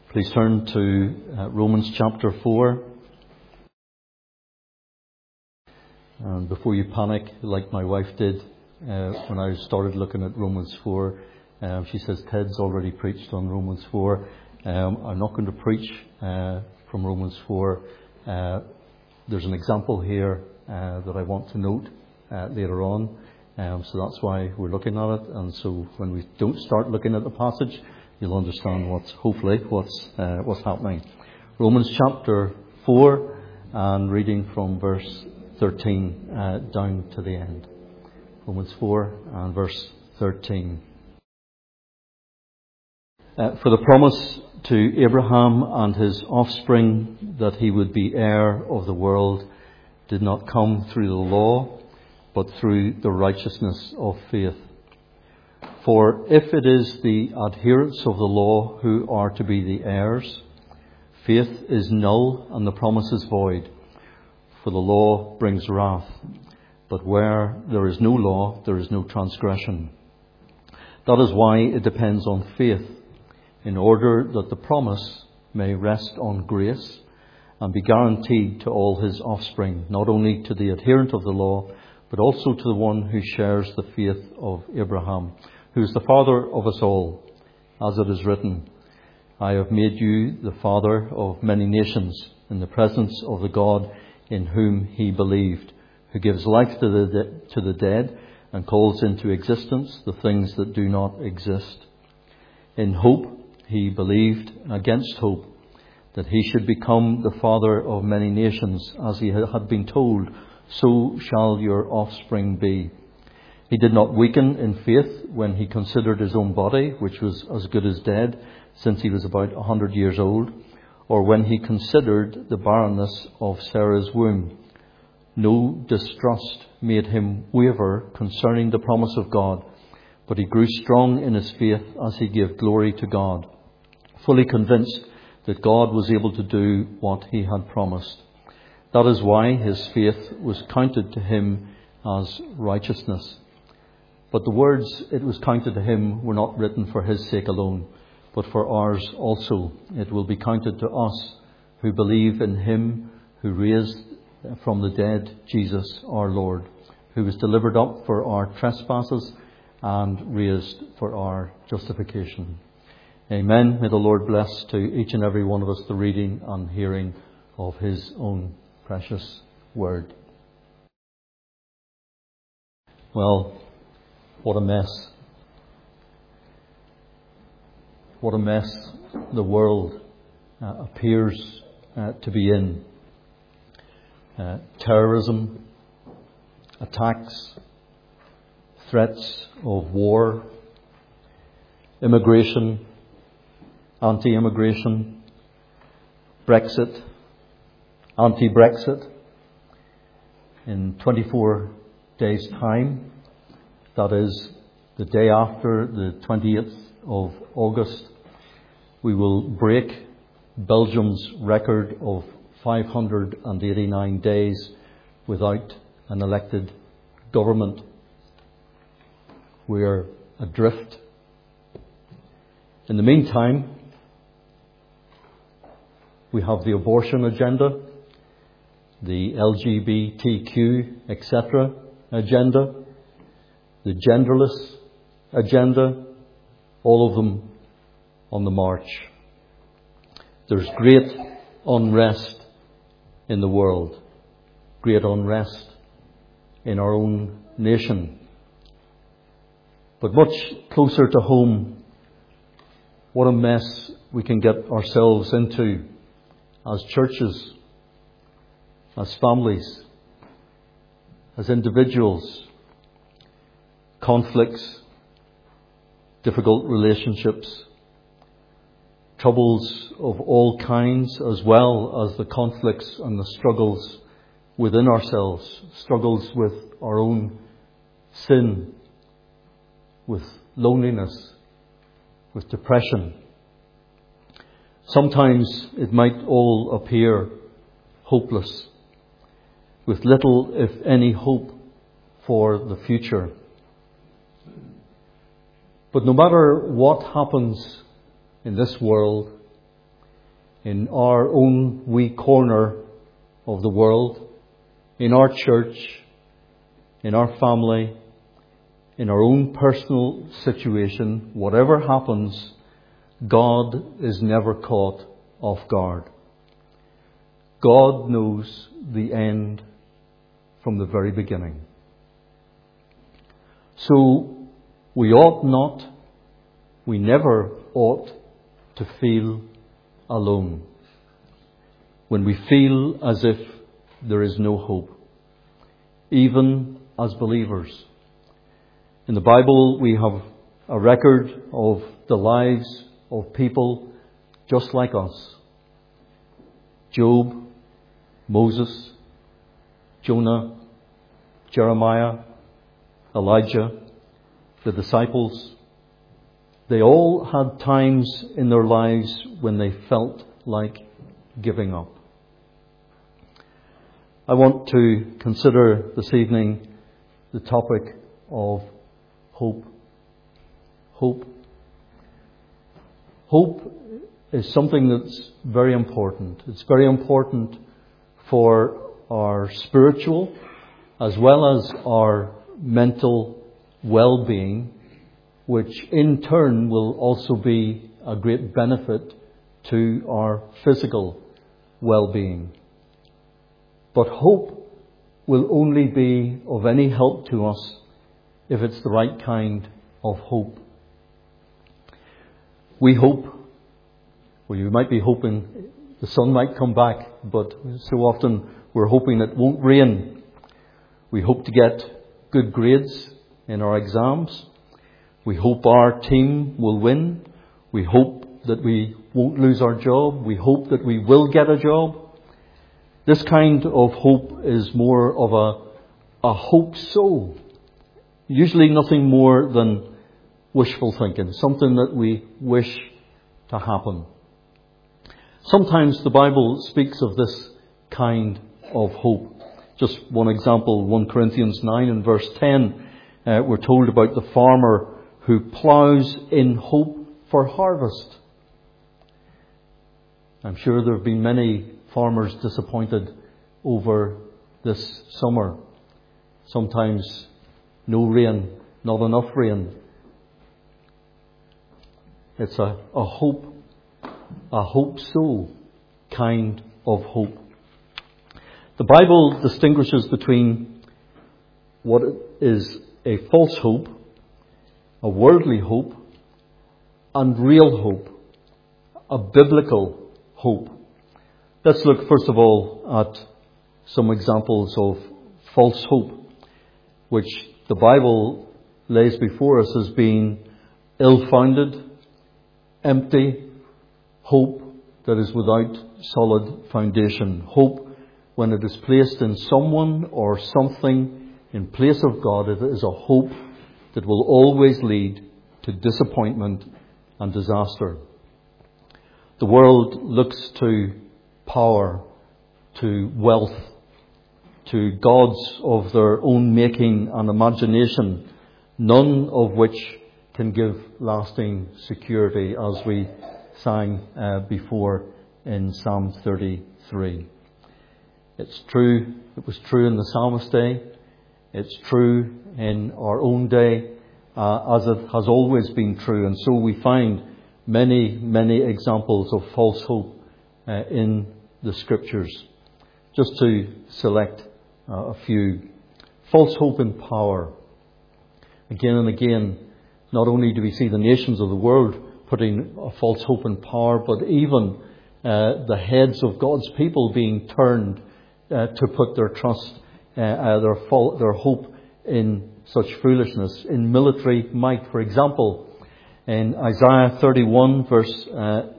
Please turn to Romans chapter 4. And before you panic, like my wife did when I started looking at Romans 4, she says, Ted's already preached on Romans 4. I'm not going to preach from Romans 4. There's an example here that I want to note later on. So that's why we're looking at it. And so when we don't start looking at the passage, you'll understand what's happening. Romans chapter 4 and reading from verse 13 down to the end. Romans 4 and verse 13. For the promise to Abraham and his offspring that he would be heir of the world did not come through the law, but through the righteousness of faith. For if it is the adherents of the law who are to be the heirs, faith is null and the promise is void. For the law brings wrath. But where there is no law, there is no transgression. That is why it depends on faith, in order that the promise may rest on grace and be guaranteed to all his offspring, not only to the adherent of the law, but also to the one who shares the faith of Abraham, who is the father of us all, as it is written, I have made you the father of many nations in the presence of the God in whom he believed, who gives life to the dead and calls into existence the things that do not exist. In hope he believed against hope that he should become the father of many nations, as he had been told, so shall your offspring be. He did not weaken in faith when he considered his own body, which was as good as dead, since he was about 100 years old, or when he considered the barrenness of Sarah's womb. No distrust made him waver concerning the promise of God, but he grew strong in his faith as he gave glory to God, fully convinced that God was able to do what he had promised. That is why his faith was counted to him as righteousness. But the words, it was counted to him, were not written for his sake alone, but for ours also. It will be counted to us who believe in him who raised from the dead Jesus our Lord, who was delivered up for our trespasses and raised for our justification. Amen. May the Lord bless to each and every one of us the reading and hearing of his own precious word. Well, what a mess. What a mess the world appears to be in. Terrorism, attacks, threats of war, immigration, anti-immigration, Brexit, anti-Brexit. In 24 days' time, that is the day after the 20th of August, we will break Belgium's record of 589 days without an elected government. We are adrift. In the meantime, we have the abortion agenda, the LGBTQ, etc. agenda, the genderless agenda, all of them on the march. There's great unrest in the world, great unrest in our own nation. But much closer to home, what a mess we can get ourselves into as churches, as families, as individuals. Conflicts, difficult relationships, troubles of all kinds, as well as the conflicts and the struggles within ourselves, struggles with our own sin, with loneliness, with depression. Sometimes it might all appear hopeless, with little, if any, hope for the future. But no matter what happens in this world, in our own wee corner of the world, in our church, in our family, in our own personal situation, whatever happens, God is never caught off guard. God knows the end from the very beginning. So we never ought to feel alone when we feel as if there is no hope, even as believers. In the Bible, we have a record of the lives of people just like us. Job, Moses, Jonah, Jeremiah, Elijah, the disciples. They all had times in their lives when they felt like giving up. I want to consider this evening the topic of hope. Hope. Hope is something that's very important. It's very important for our spiritual as well as our mental well-being, which in turn will also be a great benefit to our physical well-being. But hope will only be of any help to us if it's the right kind of hope. We hope, well, you might be hoping the sun might come back, but so often we're hoping it won't rain. We hope to get good grades in our exams. We hope our team will win. We hope that we won't lose our job. We hope that we will get a job. This kind of hope is more of a hope so. Usually nothing more than wishful thinking, something that we wish to happen. Sometimes the Bible speaks of this kind of hope. Just one example, 1 Corinthians 9 and verse 10, we're told about the farmer who ploughs in hope for harvest. I'm sure there have been many farmers disappointed over this summer. Sometimes no rain, not enough rain. It's a hope so kind of hope. The Bible distinguishes between what is a false hope, a worldly hope, and real hope, a biblical hope. Let's look first of all at some examples of false hope, which the Bible lays before us as being ill-founded, empty hope that is without solid foundation. Hope, when it is placed in someone or something in place of God, it is a hope that will always lead to disappointment and disaster. The world looks to power, to wealth, to gods of their own making and imagination, none of which can give lasting security, as we sang before in Psalm 33. It's true, it was true in the psalmist's day, it's true in our own day, as it has always been true. And so we find many, many examples of false hope in the Scriptures. Just to select a few. False hope in power. Again and again, not only do we see the nations of the world putting a false hope in power, but even the heads of God's people being turned to put their trust, their hope in such foolishness, in military might. For example, in Isaiah 31 verse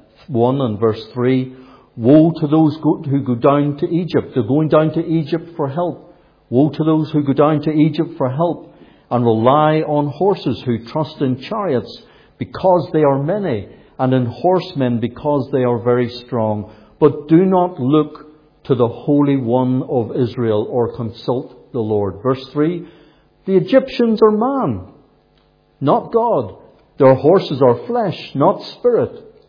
1 and verse 3, woe to those who go down to Egypt. They're going down to Egypt for help. Woe to those who go down to Egypt for help and rely on horses, who trust in chariots because they are many, and in horsemen because they are very strong. But do not look to the Holy One of Israel or consult the Lord. Verse 3, the Egyptians are man, not God. Their horses are flesh, not spirit.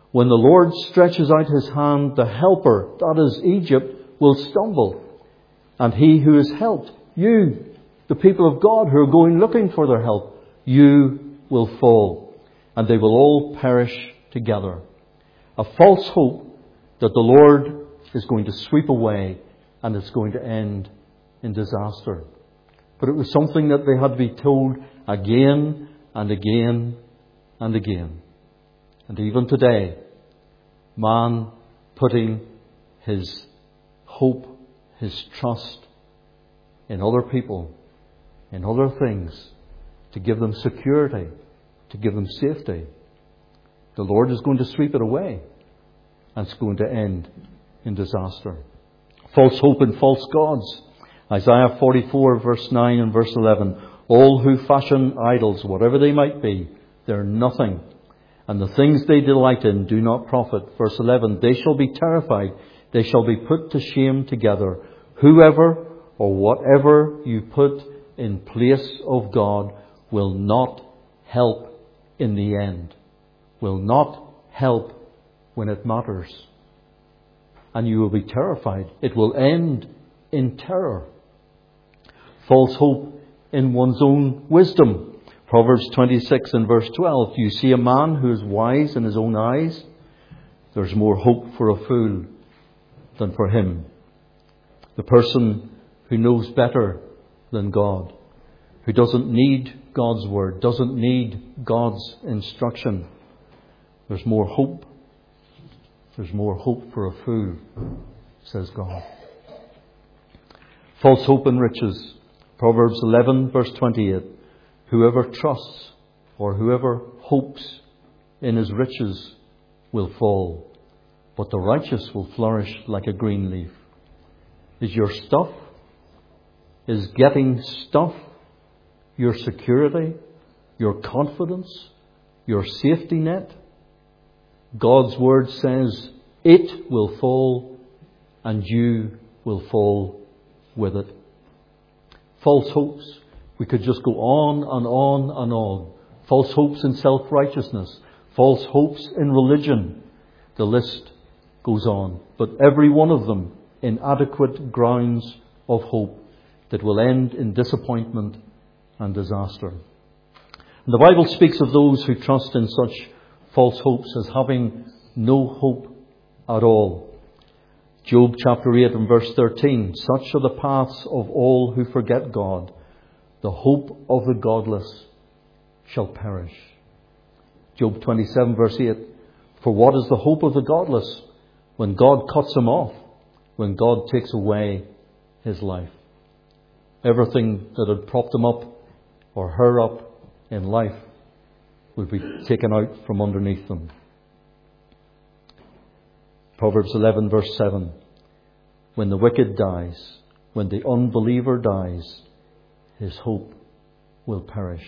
When the Lord stretches out his hand, the helper, that is Egypt, will stumble. And he who is helped, you, the people of God who are going looking for their help, you will fall. And they will all perish together. A false hope that the Lord is going to sweep away and it's going to end in disaster. But it was something that they had to be told again and again and again. And even today, man putting his hope, his trust in other people, in other things, to give them security, to give them safety. The Lord is going to sweep it away, and it's going to end in disaster. False hope and false gods. Isaiah 44 verse 9 and verse 11. All who fashion idols, whatever they might be, they're nothing. And the things they delight in do not profit. Verse 11. They shall be terrified. They shall be put to shame together. Whoever or whatever you put in place of God will not help in the end. Will not help when it matters. And you will be terrified. It will end in terror. False hope in one's own wisdom. Proverbs 26 and verse 12. You see a man who is wise in his own eyes. There's more hope for a fool than for him. The person who knows better than God, who doesn't need God's word, doesn't need God's instruction. There's more hope. There's more hope for a fool, says God. False hope and riches. Proverbs 11 verse 28. Whoever trusts or whoever hopes in his riches will fall, but the righteous will flourish like a green leaf. Is your stuff, is getting stuff your security, your confidence, your safety net? God's word says it will fall and you will fall with it. False hopes. We could just go on and on and on. False hopes in self-righteousness. False hopes in religion. The list goes on. But every one of them inadequate grounds of hope that will end in disappointment and disaster. And the Bible speaks of those who trust in such false hopes as having no hope at all. Job chapter 8 and verse 13. Such are the paths of all who forget God. The hope of the godless shall perish. Job 27 verse 8. For what is the hope of the godless when God cuts him off, when God takes away his life? Everything that had propped him up or her up in life would be taken out from underneath them. Proverbs 11 verse 7. When the wicked dies, when the unbeliever dies, his hope will perish.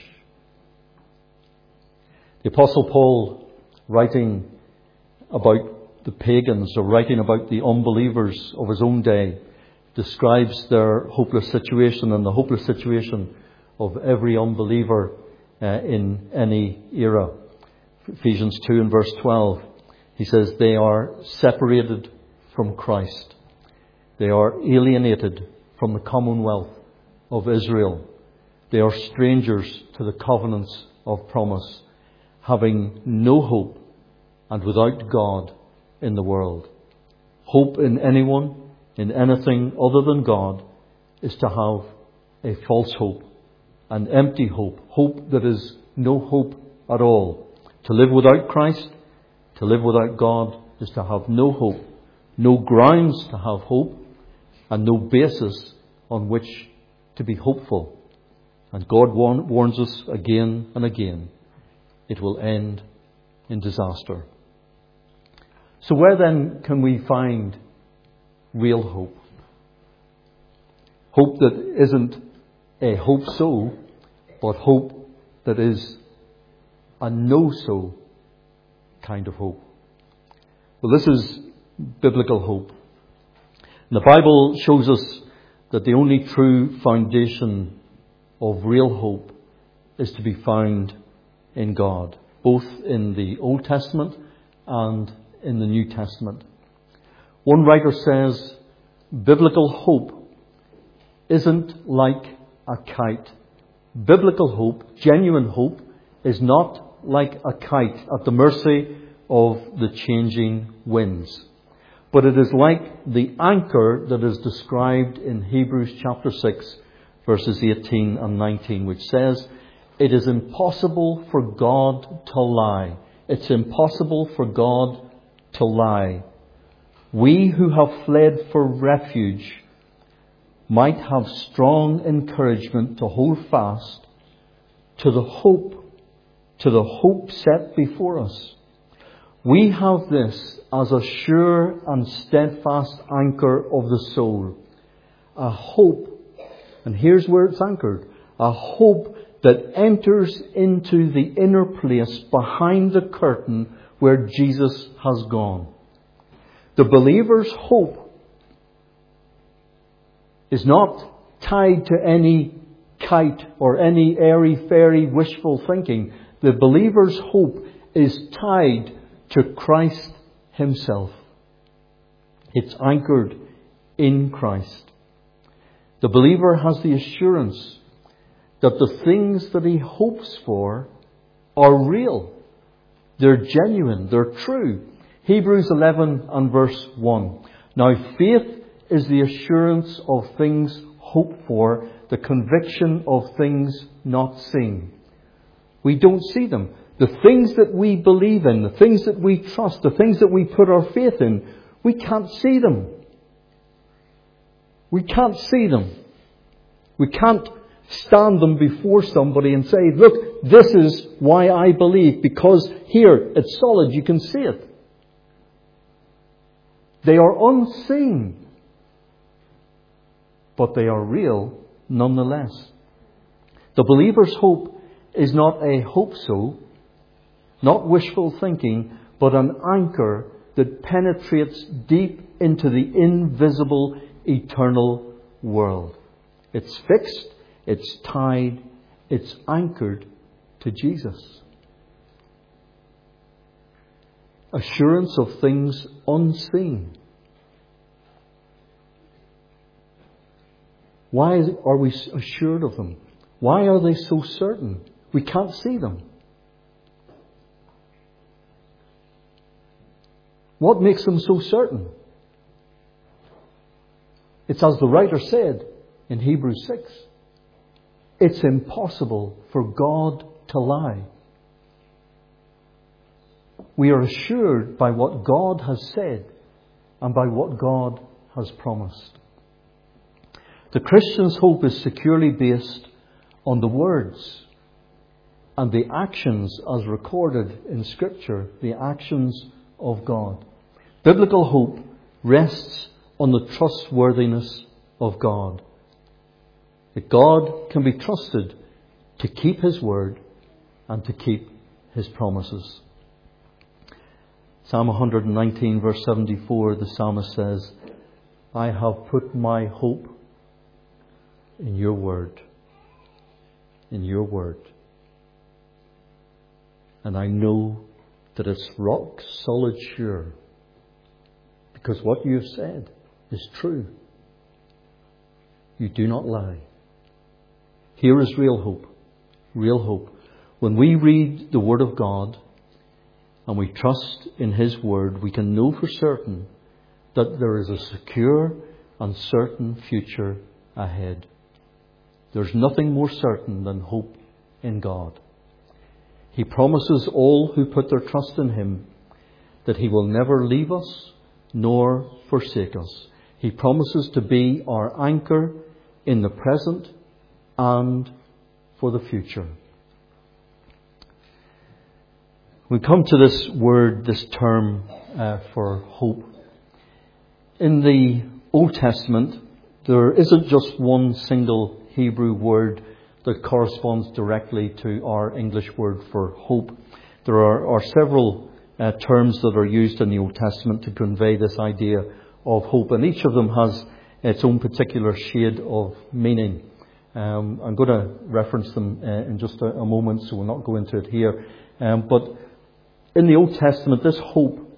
The Apostle Paul, writing about the pagans or writing about the unbelievers of his own day, describes their hopeless situation and the hopeless situation of every unbeliever in any era. Ephesians 2 and verse 12, he says they are separated from Christ. They are alienated from the commonwealth of Israel. They are strangers to the covenants of promise, having no hope and without God in the world. Hope in anyone, in anything other than God, is to have a false hope, an empty hope, hope that is no hope at all. To live without Christ, to live without God, is to have no hope, no grounds to have hope, and no basis on which to be hopeful. And God warns us again and again, it will end in disaster. So where then can we find real hope? Hope that isn't a hope so, but hope that is a no so kind of hope. Well, this is biblical hope. And the Bible shows us that the only true foundation of real hope is to be found in God, both in the Old Testament and in the New Testament. One writer says, biblical hope isn't like a kite. Biblical hope, genuine hope, is not like a kite at the mercy of the changing winds. But it is like the anchor that is described in Hebrews chapter 6, verses 18 and 19, which says, it is impossible for God to lie. It's impossible for God to lie. We who have fled for refuge might have strong encouragement to hold fast to the hope set before us. We have this as a sure and steadfast anchor of the soul. A hope, and here's where it's anchored, a hope that enters into the inner place behind the curtain where Jesus has gone. The believer's hope is not tied to any kite or any airy-fairy wishful thinking. The believer's hope is tied to Christ Himself. It's anchored in Christ. The believer has the assurance that the things that he hopes for are real. They're genuine. They're true. Hebrews 11 and verse 1. Now faith is the assurance of things hoped for, the conviction of things not seen. We don't see them. The things that we believe in, the things that we trust, the things that we put our faith in, we can't see them. We can't see them. We can't stand them before somebody and say, look, this is why I believe, because here, it's solid, you can see it. They are unseen, but they are real nonetheless. The believer's hope is not a hope-so, not wishful thinking, but an anchor that penetrates deep into the invisible, eternal world. It's fixed, it's tied, it's anchored to Jesus. Assurance of things unseen. Why are we assured of them? Why are they so certain? We can't see them. What makes them so certain? It's as the writer said in Hebrews 6. It's impossible for God to lie. We are assured by what God has said and by what God has promised. The Christian's hope is securely based on the words and the actions as recorded in Scripture, the actions of God. Biblical hope rests on the trustworthiness of God. That God can be trusted to keep His word and to keep His promises. Psalm 119 verse 74, the psalmist says, I have put my hope in your word. In your word. And I know that it's rock solid sure. Because what you have said is true. You do not lie. Here is real hope. Real hope. When we read the Word of God and we trust in His Word, we can know for certain that there is a secure and certain future ahead. There's nothing more certain than hope in God. He promises all who put their trust in Him that He will never leave us nor forsake us. He promises to be our anchor in the present and for the future. We come to this word, this term for hope. In the Old Testament, there isn't just one single Hebrew word that corresponds directly to our English word for hope. There are several terms that are used in the Old Testament to convey this idea of hope, and each of them has its own particular shade of meaning. I'm going to reference them in just a moment, so we'll not go into it here. But in the Old Testament, this hope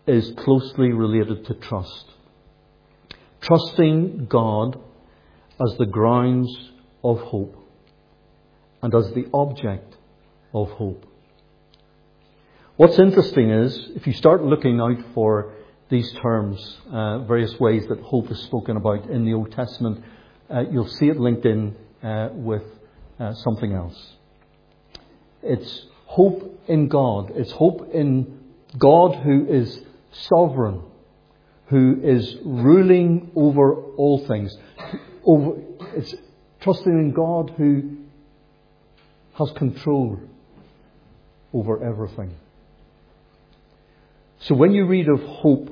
is closely related to trust. Trusting God as the grounds of hope and as the object of hope. What's interesting is, if you start looking out for these terms, various ways that hope is spoken about in the Old Testament, you'll see it linked in with something else. It's hope in God. It's hope in God who is sovereign, who is ruling over all things. It's trusting in God who has control over everything. So when you read of hope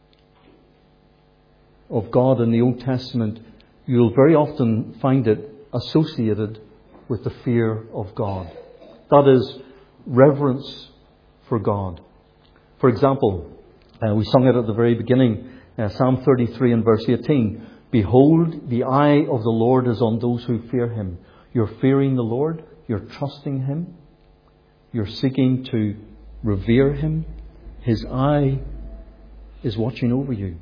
of God in the Old Testament, you'll very often find it associated with the fear of God. That is, reverence for God. For example, we sung it at the very beginning, Psalm 33 and verse 18. Behold, the eye of the Lord is on those who fear Him. You're fearing the Lord. You're trusting Him. You're seeking to revere Him. His eye is watching over you.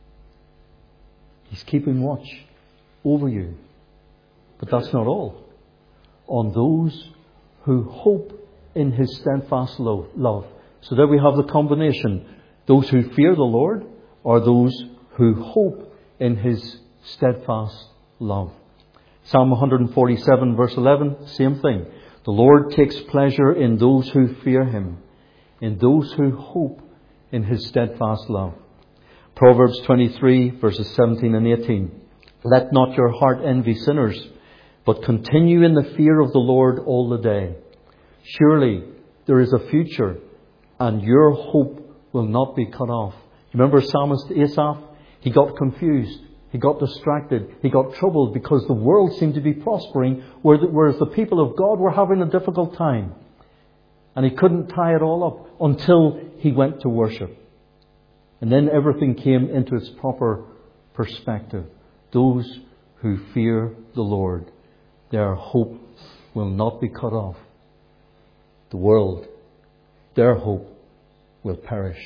He's keeping watch over you. But that's not all. On those who hope in His steadfast love. So there we have the combination. Those who fear the Lord are those who hope in His steadfast love. Psalm 147 verse 11, same thing. The Lord takes pleasure in those who fear Him, in those who hope in His steadfast love. Proverbs 23 verses 17 and 18. Let not your heart envy sinners, but continue in the fear of the Lord all the day. Surely there is a future, and your hope will not be cut off. Remember psalmist Asaph? He got confused. He got distracted. He got troubled because the world seemed to be prospering, whereas the people of God were having a difficult time. And he couldn't tie it all up until he went to worship. And then everything came into its proper perspective. Those who fear the Lord, their hope will not be cut off. The world, their hope will perish.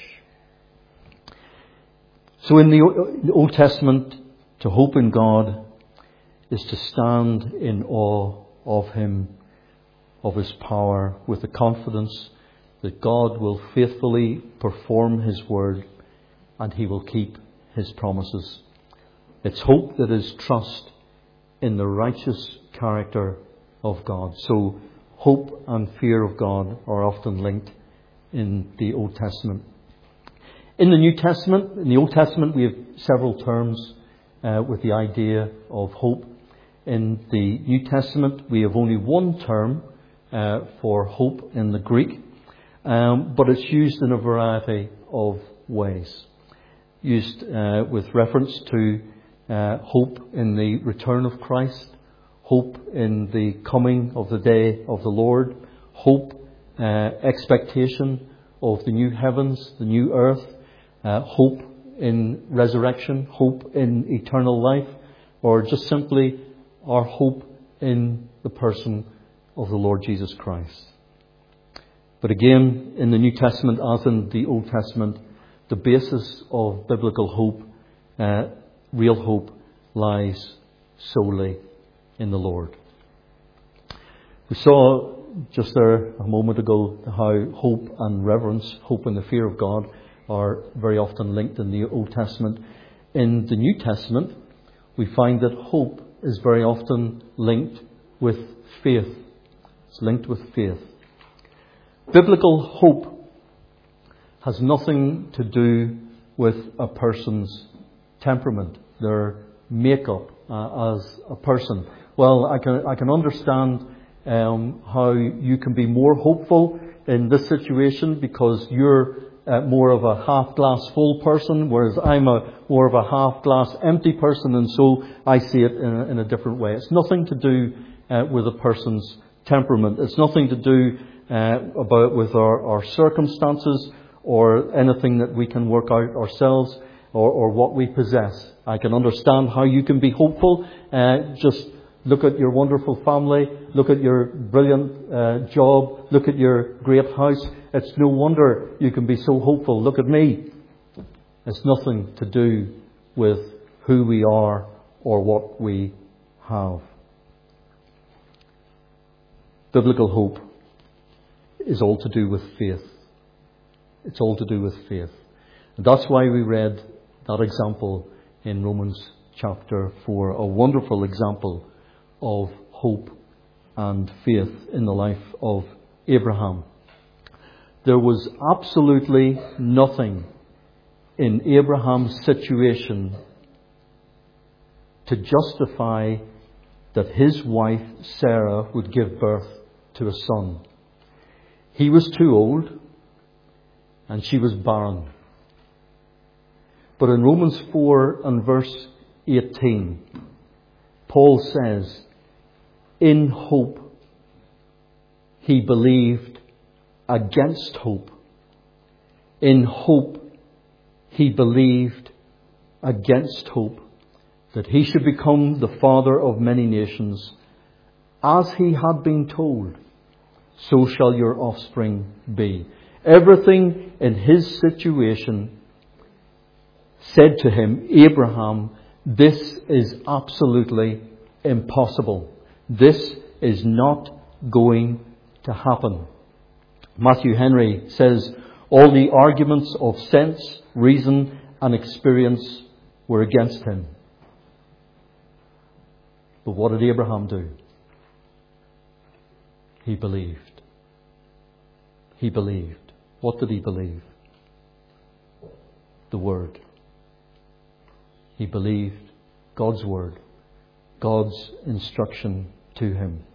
So in the Old Testament, to hope in God is to stand in awe of Him, of His power, with the confidence that God will faithfully perform His word and He will keep His promises. It's hope that is trust in the righteous character of God. So hope and fear of God are often linked in the Old Testament. In the New Testament, in the Old Testament, we have several terms with the idea of hope. In the New Testament, we have only one term for hope in the Greek, but it's used in a variety of ways. Used with reference to hope in the return of Christ, hope in the coming of the day of the Lord, hope, expectation of the new heavens, the new earth, hope in resurrection, hope in eternal life, or just simply our hope in the person of the Lord Jesus Christ. But again, in the New Testament as in the Old Testament, the basis of biblical hope, real hope, lies solely in the Lord. We saw just there a moment ago how hope and reverence, hope and the fear of God, are very often linked in the Old Testament. In the New Testament, we find that hope is very often linked with faith. It's linked with faith. Biblical hope has nothing to do with a person's temperament, their makeup as a person. Well, I can understand how you can be more hopeful in this situation because you're more of a half glass full person, whereas I'm more of a half glass empty person, and so I see it in a different way. It's nothing to do with a person's temperament. It's nothing to do with our circumstances or anything that we can work out ourselves or what we possess. I can understand how you can be hopeful. Just look at your wonderful family. Look at your brilliant job. Look at your great house. It's no wonder you can be so hopeful. Look at me. It's nothing to do with who we are or what we have. Biblical hope is all to do with faith. It's all to do with faith. And that's why we read that example in Romans chapter 4, a wonderful example of hope and faith in the life of Abraham. There was absolutely nothing in Abraham's situation to justify that his wife Sarah would give birth to a son. He was too old and she was barren. But in Romans 4 and verse 18, Paul says, in hope he believed against hope. In hope he believed against hope that he should become the father of many nations, as he had been told, so shall your offspring be. Everything in his situation said to him, Abraham, this is absolutely impossible. This is not going to happen. Matthew Henry says, all the arguments of sense, reason and experience were against him. But what did Abraham do? He believed. He believed. What did he believe? The Word. He believed God's Word, God's instruction to him.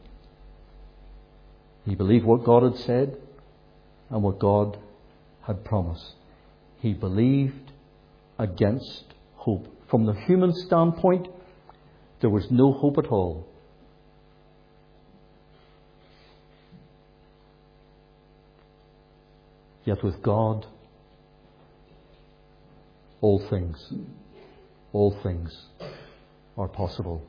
He believed what God had said and what God had promised. He believed against hope. From the human standpoint, there was no hope at all. Yet with God, all things are possible.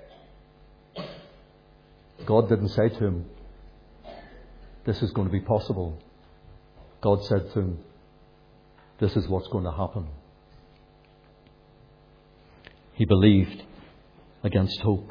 God didn't say to him, this is going to be possible. God said to him, this is what's going to happen. He believed against hope.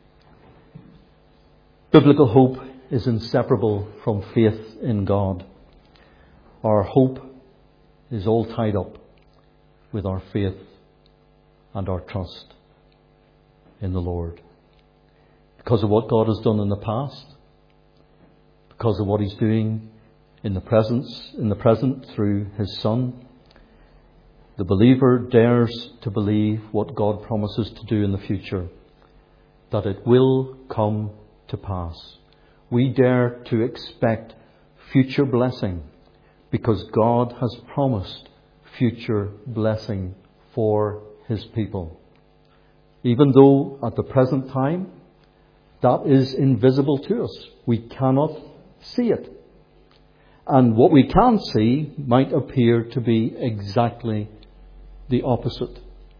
Biblical hope is inseparable from faith in God. Our hope is all tied up with our faith and our trust in the Lord. Because of what God has done in the past, because of what He's doing in the present through His Son, the believer dares to believe what God promises to do in the future, that it will come to pass. We dare to expect future blessing because God has promised future blessing for His people. Even though at the present time that is invisible to us. We cannot see it. And what we can see might appear to be exactly the opposite.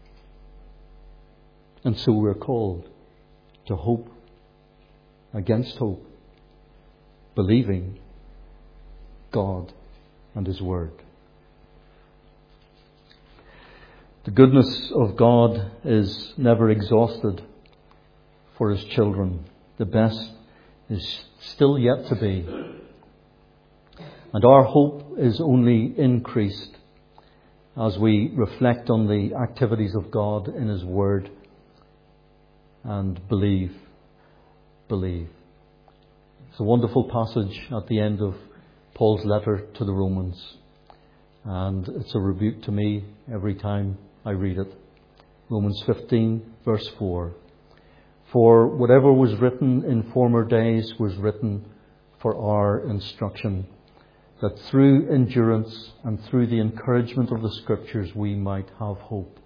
And so we're called to hope against hope, believing God and His Word. The goodness of God is never exhausted for His children. The best is still yet to be. And our hope is only increased as we reflect on the activities of God in His Word and believe. It's a wonderful passage at the end of Paul's letter to the Romans. And it's a rebuke to me every time I read it. Romans 15 verse 4. For whatever was written in former days was written for our instruction, that through endurance and through the encouragement of the Scriptures we might have hope.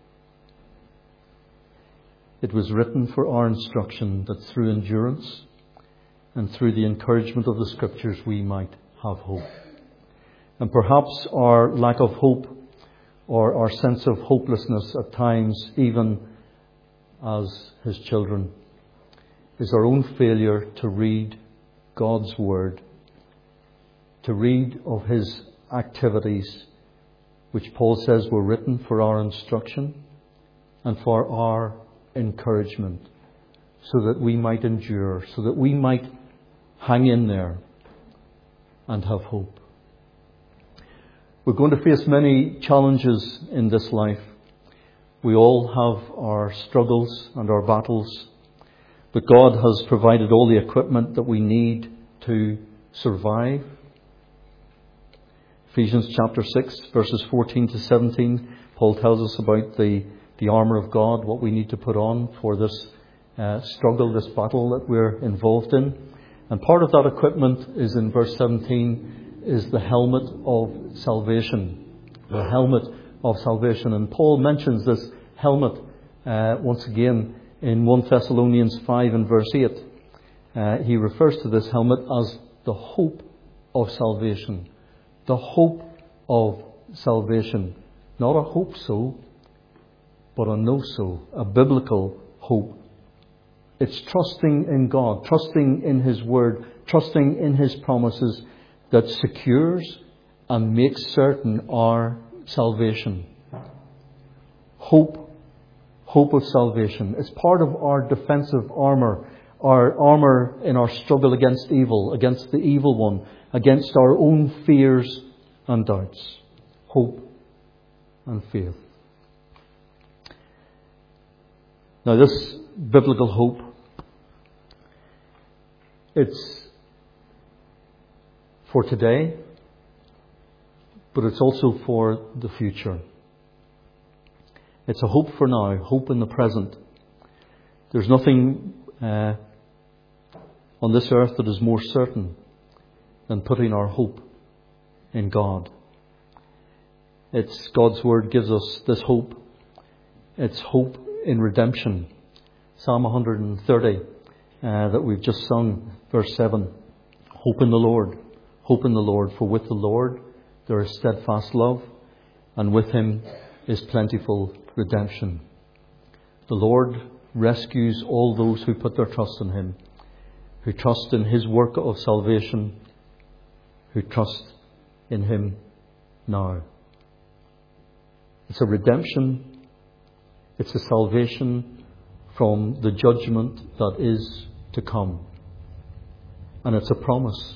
It was written for our instruction, that through endurance and through the encouragement of the Scriptures we might have hope. And perhaps our lack of hope or our sense of hopelessness at times, even as His children, is our own failure to read God's Word, to read of His activities which Paul says were written for our instruction and for our encouragement, so that we might endure, so that we might hang in there and have hope. We're going to face many challenges in this life. We all have our struggles and our battles, but God has provided all the equipment that we need to survive. Ephesians chapter 6, verses 14 to 17, Paul tells us about the armour of God, what we need to put on for this struggle, this battle that we're involved in. And part of that equipment is in verse 17, is the helmet of salvation. The helmet of salvation. And Paul mentions this helmet once again in 1 Thessalonians 5 and verse 8. He refers to this helmet as the hope of salvation. The hope of salvation. Not a hope so, but a no so. A biblical hope. It's trusting in God, trusting in His Word, trusting in His promises that secures and makes certain our salvation. Hope of salvation. It's part of our defensive armour, our armour in our struggle against evil, against the evil one, against our own fears and doubts. Hope and faith. Now this biblical hope, it's for today, but it's also for the future. It's a hope for now, hope in the present. There's nothing on this earth that is more certain than putting our hope in God. It's God's Word gives us this hope. It's hope in redemption. Psalm 130 that we've just sung, verse 7. Hope in the Lord. Hope in the Lord. For with the Lord there is steadfast love, and with Him is plentiful redemption. The Lord rescues all those who put their trust in Him, who trust in His work of salvation, who trust in Him now. It's a redemption. It's a salvation from the judgment that is to come. And it's a promise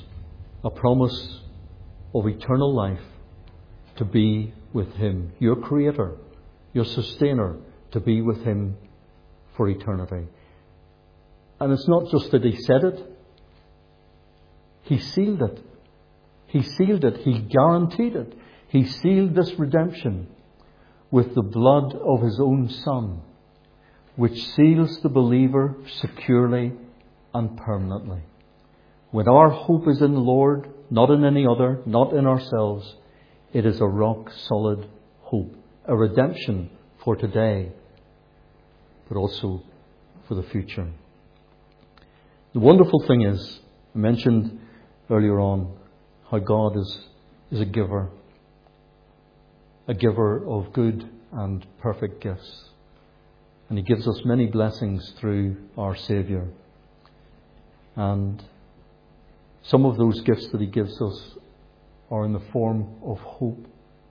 of eternal life to be with Him, your Creator, your Sustainer, to be with Him for eternity. And it's not just that He said it, He sealed it. He sealed it. He guaranteed it. He sealed this redemption with the blood of His own Son, which seals the believer securely and permanently. When our hope is in the Lord, not in any other, not in ourselves, it is a rock-solid hope, a redemption for today, but also for the future. The wonderful thing is, I mentioned earlier on, how God is a giver of good and perfect gifts. And He gives us many blessings through our Saviour. And some of those gifts that He gives us are in the form of hope.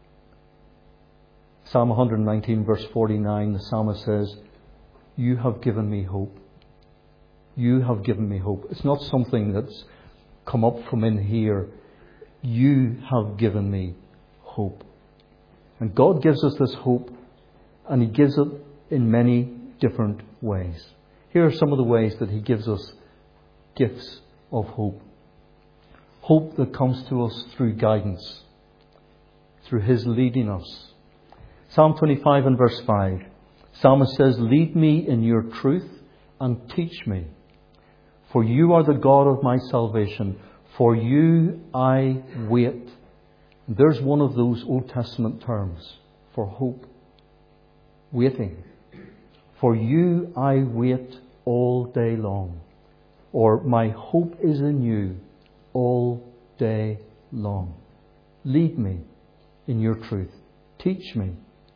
Psalm 119 verse 49, the psalmist says, "You have given me hope. You have given me hope." It's not something that's come up from in here. You have given me hope. And God gives us this hope, and He gives it in many different ways. Here are some of the ways that He gives us gifts of hope. Hope that comes to us through guidance, through His leading us. Psalm 25 and verse 5. Psalmist says, "Lead me in your truth and teach me. For you are the God of my salvation. For you I wait." There's one of those Old Testament terms for hope. Waiting. "For you I wait all day long." Or, "My hope is in you all day long." Lead me in your truth. Teach me.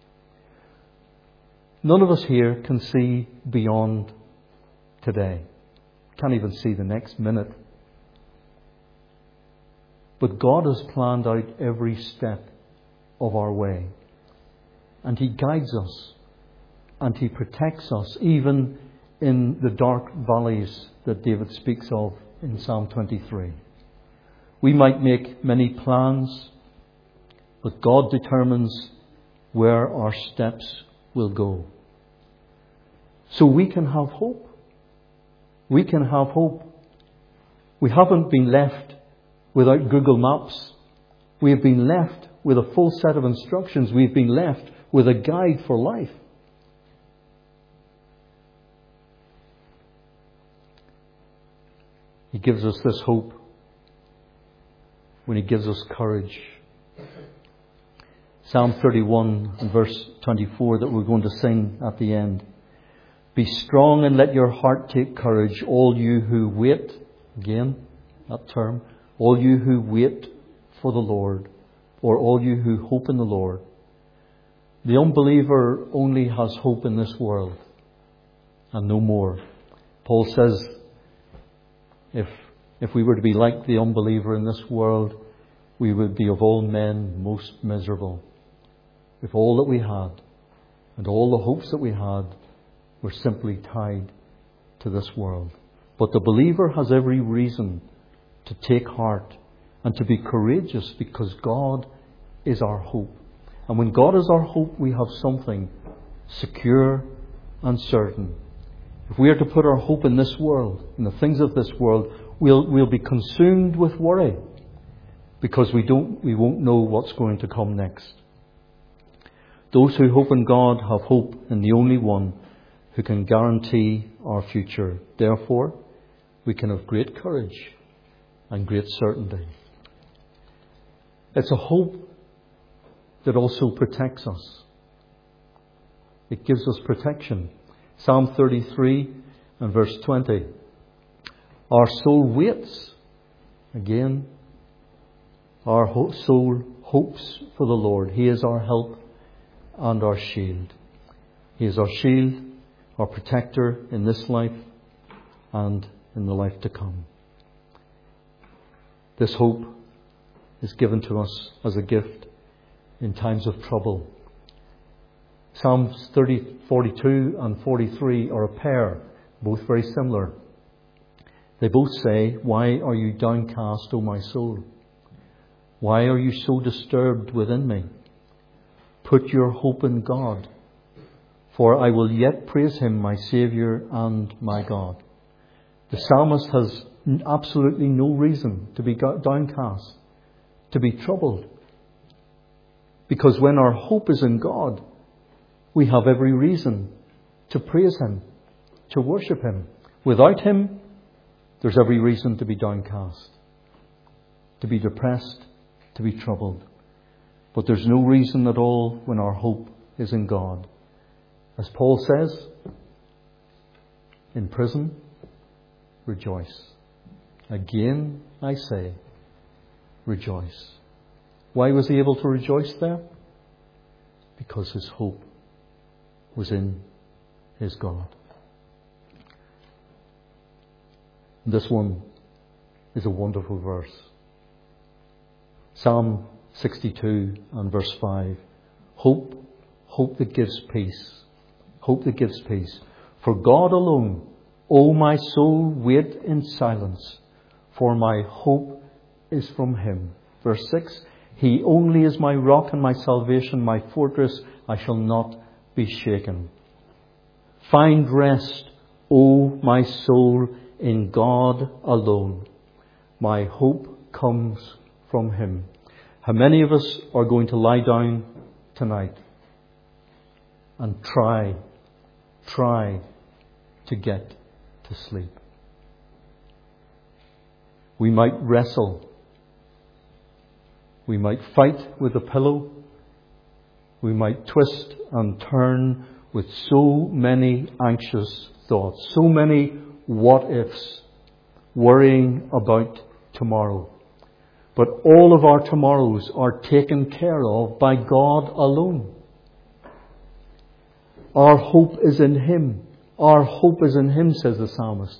None of us here can see beyond today. Can't even see the next minute. But God has planned out every step of our way. And He guides us and He protects us even in the dark valleys that David speaks of in Psalm 23. We might make many plans, but God determines where our steps will go. So we can have hope. We can have hope. We haven't been left without Google Maps. We have been left with a full set of instructions. We've been left with a guide for life. He gives us this hope when He gives us courage. Psalm 31 and verse 24 that we're going to sing at the end. Be strong and let your heart take courage, all you who wait. Again, that term. All you who wait for the Lord, or all you who hope in the Lord. The unbeliever only has hope in this world and no more. Paul says, if we were to be like the unbeliever in this world, we would be of all men most miserable. If all that we had and all the hopes that we had were simply tied to this world. But the believer has every reason to take heart and to be courageous, because God is our hope. And when God is our hope, we have something secure and certain. If we are to put our hope in this world, in the things of this world, we'll be consumed with worry, because we won't know what's going to come next. Those who hope in God have hope in the only one who can guarantee our future. Therefore, we can have great courage and great certainty. It's a hope that also protects us. It gives us protection. Psalm 33 and verse 20. Our soul waits. Again, our soul hopes for the Lord. He is our help and our shield. He is our shield, our protector in this life and in the life to come. This hope is given to us as a gift in times of trouble. Psalms 42 and 43 are a pair, both very similar. They both say, "Why are you downcast, O my soul? Why are you so disturbed within me? Put your hope in God, for I will yet praise Him, my Saviour and my God." The psalmist has absolutely no reason to be downcast, to be troubled. Because when our hope is in God, we have every reason to praise Him, to worship Him. Without Him, there's every reason to be downcast, to be depressed, to be troubled. But there's no reason at all when our hope is in God. As Paul says, in prison, rejoice. Again, I say, rejoice. Why was he able to rejoice there? Because his hope was in his God. This one is a wonderful verse. Psalm 62 and verse 5. Hope that gives peace. Hope that gives peace. For God alone, O my soul, wait in silence, for my hope is from Him. Verse 6. He only is my rock and my salvation, my fortress. I shall not be shaken. Find rest, O my soul, in God alone. My hope comes from Him. How many of us are going to lie down tonight and try to get to sleep? We might wrestle. We might fight with a pillow. We might twist and turn with so many anxious thoughts, so many what ifs, worrying about tomorrow. But all of our tomorrows are taken care of by God alone. Our hope is in Him. Our hope is in Him, says the psalmist.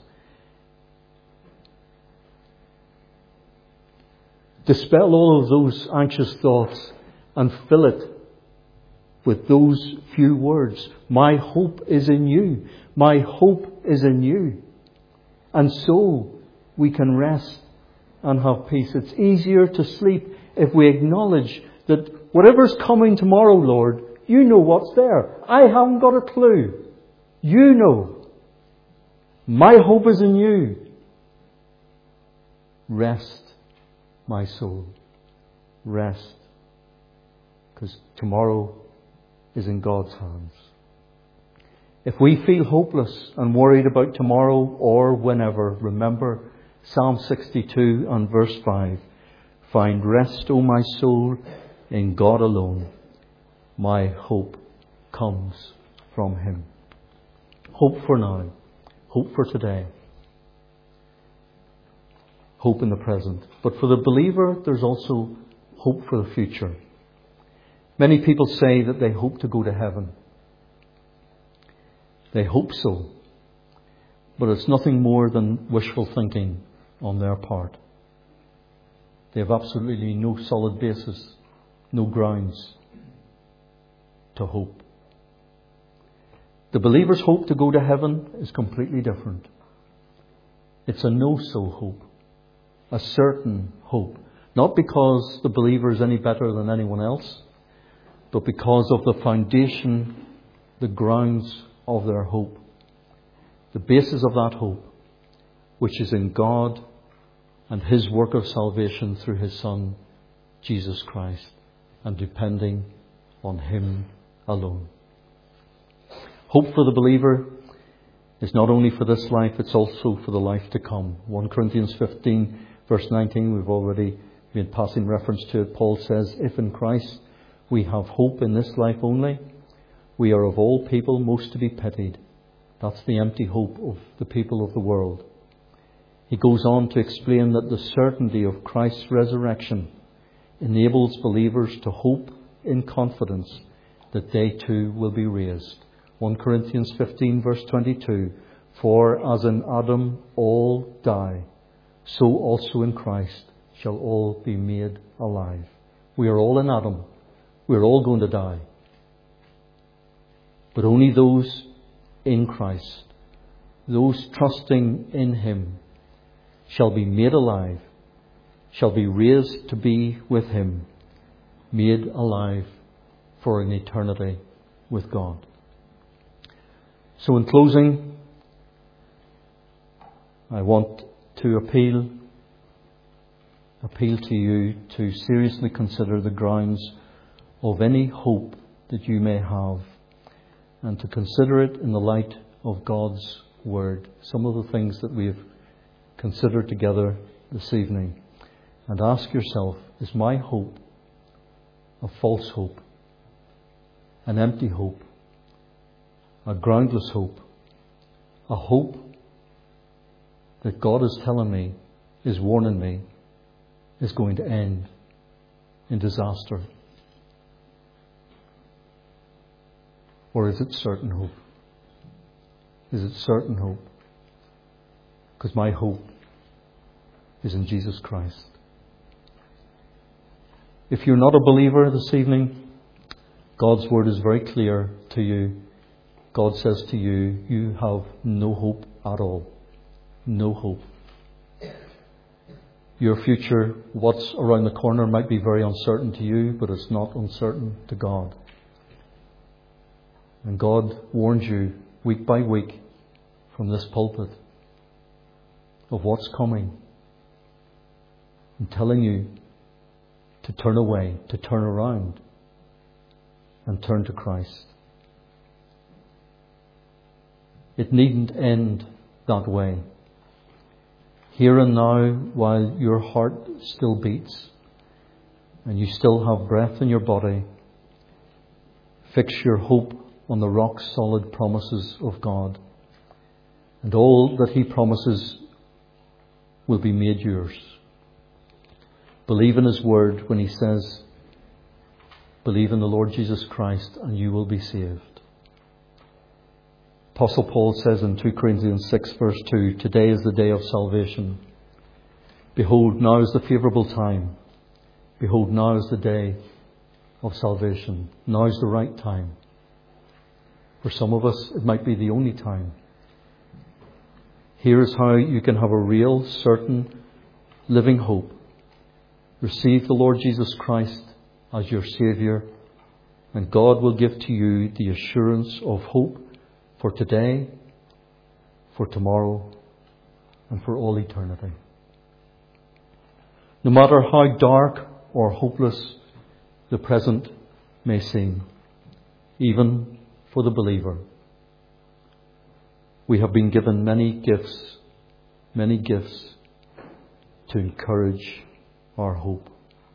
Dispel all of those anxious thoughts and fill it with those few words. My hope is in you. My hope is in you. And so we can rest and have peace. It's easier to sleep if we acknowledge that whatever's coming tomorrow, Lord, you know what's there. I haven't got a clue. You know. My hope is in you. Rest, my soul. Rest. Because tomorrow is in God's hands. If we feel hopeless and worried about tomorrow or whenever, remember Psalm 62 and verse 5. Find rest, O my soul, in God alone. My hope comes from Him. Hope for now. Hope for today. Hope in the present. But for the believer, there's also hope for the future. Many people say that they hope to go to heaven. They hope so. But it's nothing more than wishful thinking on their part. They have absolutely no solid basis, no grounds to hope. The believer's hope to go to heaven is completely different. It's a no-so hope, a certain hope. Not because the believer is any better than anyone else, but because of the foundation, the grounds of their hope. The basis of that hope, which is in God and His work of salvation through His Son, Jesus Christ, and depending on Him alone. Hope for the believer is not only for this life, it's also for the life to come. 1 Corinthians 15, verse 19, we've already been passing reference to it. Paul says, if in Christ we have hope in this life only, we are of all people most to be pitied. That's the empty hope of the people of the world. He goes on to explain that the certainty of Christ's resurrection enables believers to hope in confidence that they too will be raised. 1 Corinthians 15 verse 22, for as in Adam all die, so also in Christ shall all be made alive. We are all in Adam. We are all going to die. But only those in Christ, those trusting in Him, shall be made alive, shall be raised to be with Him, made alive for an eternity with God. So in closing, I want to appeal to you to seriously consider the grounds of any hope that you may have, and to consider it in the light of God's Word. Some of the things that we've considered together this evening. And ask yourself, is my hope a false hope? An empty hope? A groundless hope? A hope that God is telling me, is warning me, is going to end in disaster? Or is it certain hope? Is it certain hope? Because my hope is in Jesus Christ. If you're not a believer this evening, God's Word is very clear to you. God says to you, you have no hope at all. No hope. Your future, what's around the corner, might be very uncertain to you, but it's not uncertain to God. And God warns you week by week from this pulpit of what's coming, and telling you to turn away, to turn around and turn to Christ. It needn't end that way. Here and now, while your heart still beats and you still have breath in your body, fix your hope on the rock-solid promises of God. And all that He promises will be made yours. Believe in His Word when He says, believe in the Lord Jesus Christ and you will be saved. Apostle Paul says in 2 Corinthians 6 verse 2, today is the day of salvation. Behold, now is the favourable time. Behold, now is the day of salvation. Now's the right time. For some of us, it might be the only time. Here is how you can have a real, certain, living hope. Receive the Lord Jesus Christ as your Saviour, and God will give to you the assurance of hope for today, for tomorrow, and for all eternity. No matter how dark or hopeless the present may seem, even for the believer, we have been given many gifts to encourage our hope.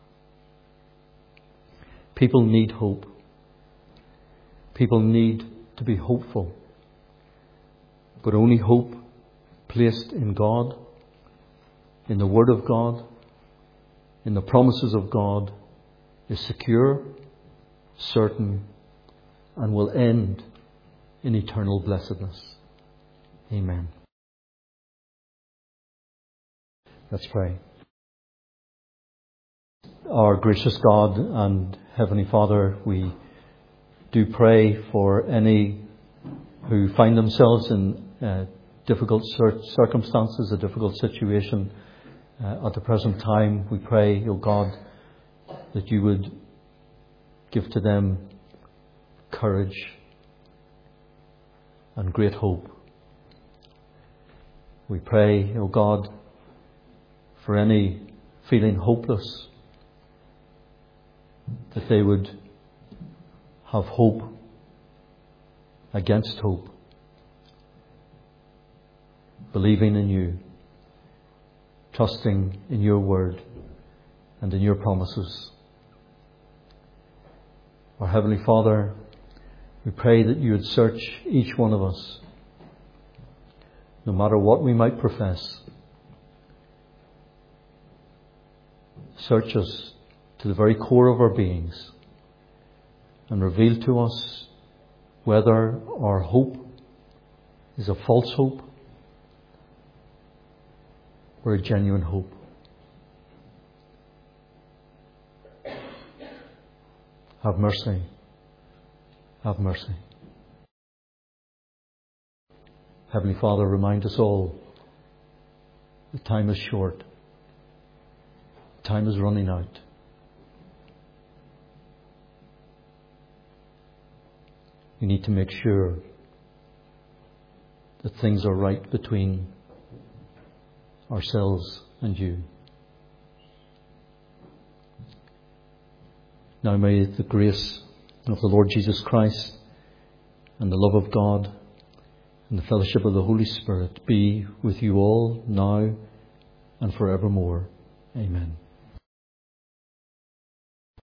People need hope. People need to be hopeful. But only hope placed in God, in the Word of God, in the promises of God, is secure, certain, and will end in eternal blessedness. Amen. Let's pray. Our gracious God and Heavenly Father, we do pray for any who find themselves in difficult circumstances, a difficult situation at the present time. We pray, O God, that you would give to them courage and great hope. We pray, O God, for any feeling hopeless, that they would have hope against hope, believing in you, trusting in your word and in your promises. Our Heavenly Father, we pray that you would search each one of us, no matter what we might profess. Search us to the very core of our beings and reveal to us whether our hope is a false hope or a genuine hope. Have mercy. Have mercy. Heavenly Father, remind us all that time is short. Time is running out. We need to make sure that things are right between ourselves and you. Now may the grace of the Lord Jesus Christ and the love of God and the fellowship of the Holy Spirit be with you all now and forevermore. Amen.